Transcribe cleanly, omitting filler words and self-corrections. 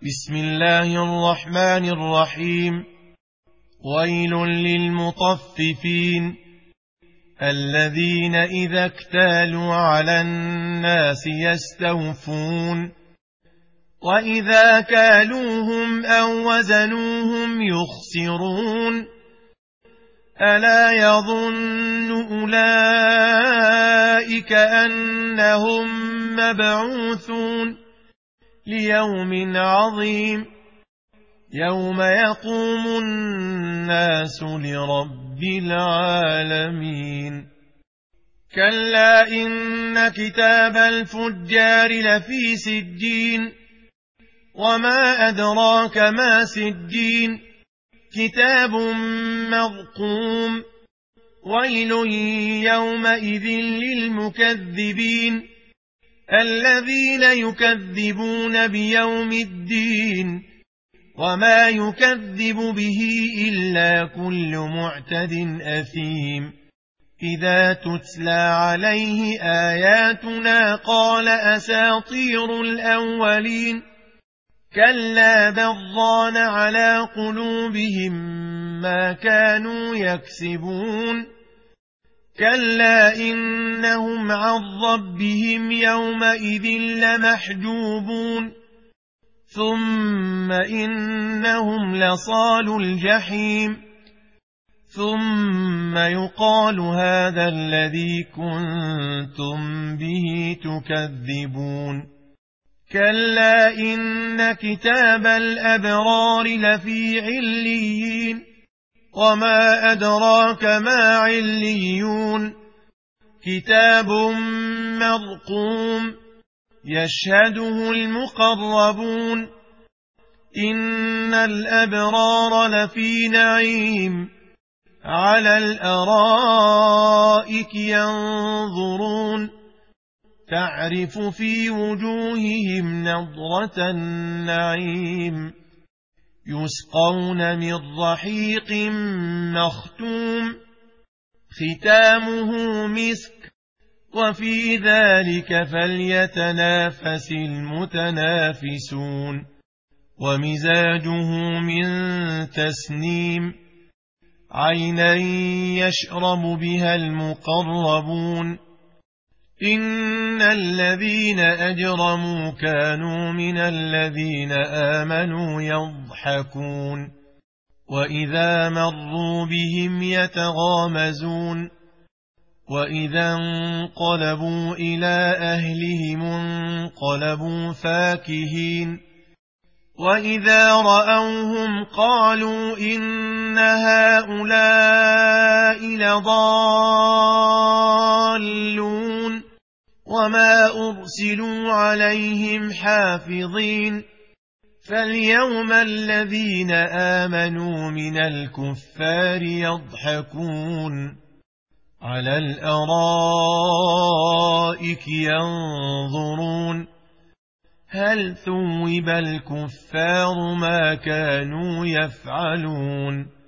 بسم الله الرحمن الرحيم. ويل للمطففين الذين إذا اكتالوا على الناس يستوفون وإذا كالوهم أو وزنوهم يخسرون ألا يظن أولئك أنهم مبعوثون ليوم عظيم يوم يقوم الناس لرب العالمين. كلا إن كتاب الفجار لفي سجين وما أدراك ما سجين كتاب مرقوم ويل يومئذ للمكذبين الذين يكذبون بيوم الدين وما يكذب به إلا كل معتد أثيم إذا تتلى عليه آياتنا قال أساطير الأولين كلا بل ران على قلوبهم ما كانوا يكسبون كلا إنهم عن ربهم يومئذ لمحجوبون ثم إنهم لصالو الجحيم ثم يقال هذا الذي كنتم به تكذبون. كلا إن كتاب الأبرار لفي عليين وما أدراك ما عليون كتاب مرقوم يشهده المقربون إن الأبرار لفي نعيم على الأرائك ينظرون تعرف في وجوههم نضرة النعيم يسقون من رحيق مختوم ختامه مسك وفي ذلك فليتنافس المتنافسون ومزاجه من تسنيم عينا يشرب بها المقربون إن الذين أجرموا كانوا من الذين آمنوا يضحكون وإذا مروا بهم يتغامزون وإذا انقلبوا إلى أهلهم انقلبوا فاكهين وإذا رأوهم قالوا إن هؤلاء لضالون وما أرسلوا عليهم حافظين فاليوم الذين آمنوا من الكفار يضحكون على الأرائك ينظرون هل ثوب الكفار ما كانوا يفعلون